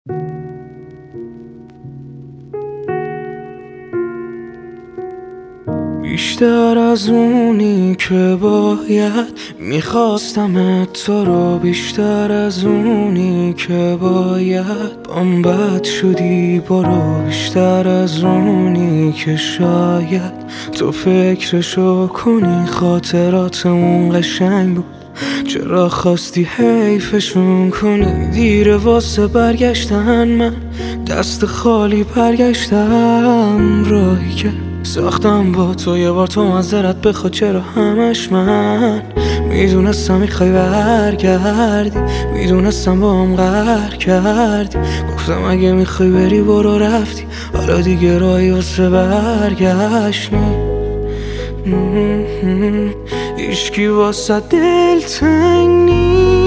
بیشتر از اونی که باید میخواستمت تو رو، بیشتر از اونی که باید بام بد شدی برو، بیشتر از اونی که شاید تو فکرشو کنی. خاطراتمون قشنگ بود، چرا خواستی حیفشون کنی؟ دیره واسه برگشتن، من دست خالی برگشتم. راهی که ساختم با تو یه بار تو معذرت بخوا، چرا همش من؟ میدونستم میخوای برگردی، میدونستم با هم قهر کردی. گفتم اگه میخوای بری برو، رفتی. حالا دیگه راهی واسه برگشت هیچکی واسه دل تنگ نیست.